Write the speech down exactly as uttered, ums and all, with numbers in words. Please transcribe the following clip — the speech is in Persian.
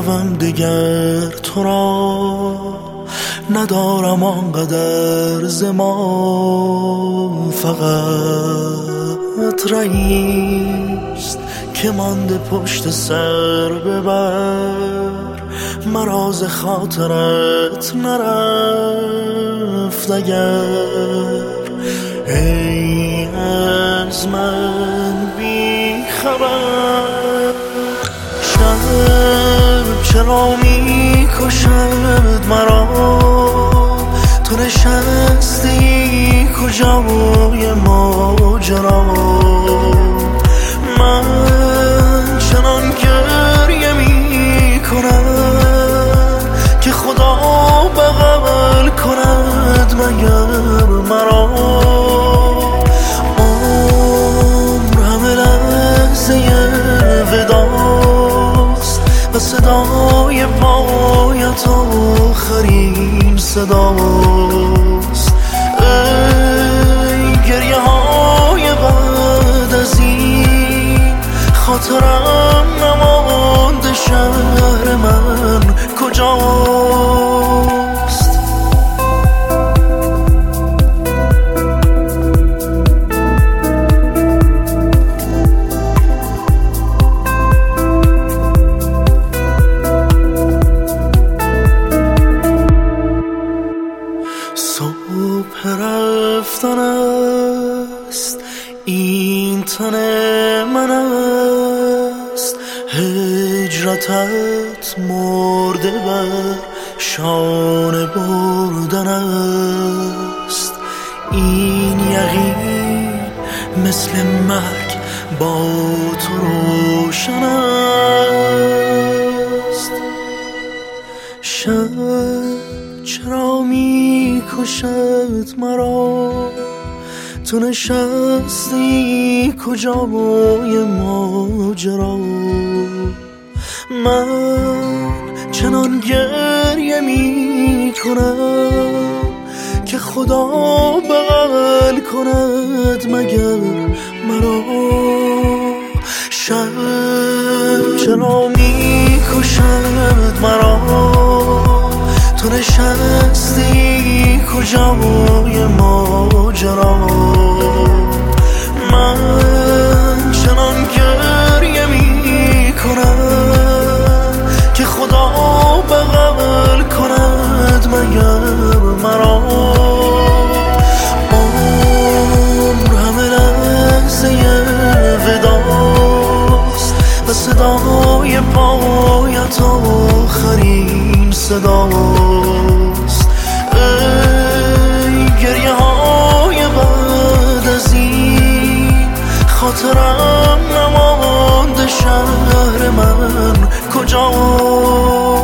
نروم دیگر تو را، ندارم آنقدر زمان، فقط رئیست که مانده پشت سر ببر، مراز خاطرت نرفت اگر. ای از من بی خبر، شب چرا می کشد مرا، تو نشستی کجای ماجرا، من چنان گریه می کنم که خدا بغل کند مگر مرا. عمر همه لحظه وداست و صدای پایت آخرین صداست. ای گریه های بعد از این، خاطرم نمانده شهر من کجاست. صبح رفتن است، این تن من است، هجرتت مرده بر شانه بردن است. این یقین مثل مرگ با تو روشن است. شب چرا می کشد مرا، تو نشستی کجای ماجرا، من چنان گریه می کنم که خدا بغل کند مگر مرا. شب چرا می کشد مرا، تو نشستی کجای ماجرا، من چنان گریه می کنم که خدا بغل کند مگر مرا. عمر همه لحظه وداست و صدای پایت آخرین صداست. ای گریه های بعد از این، خاطرم نمانده شهر من کجاست.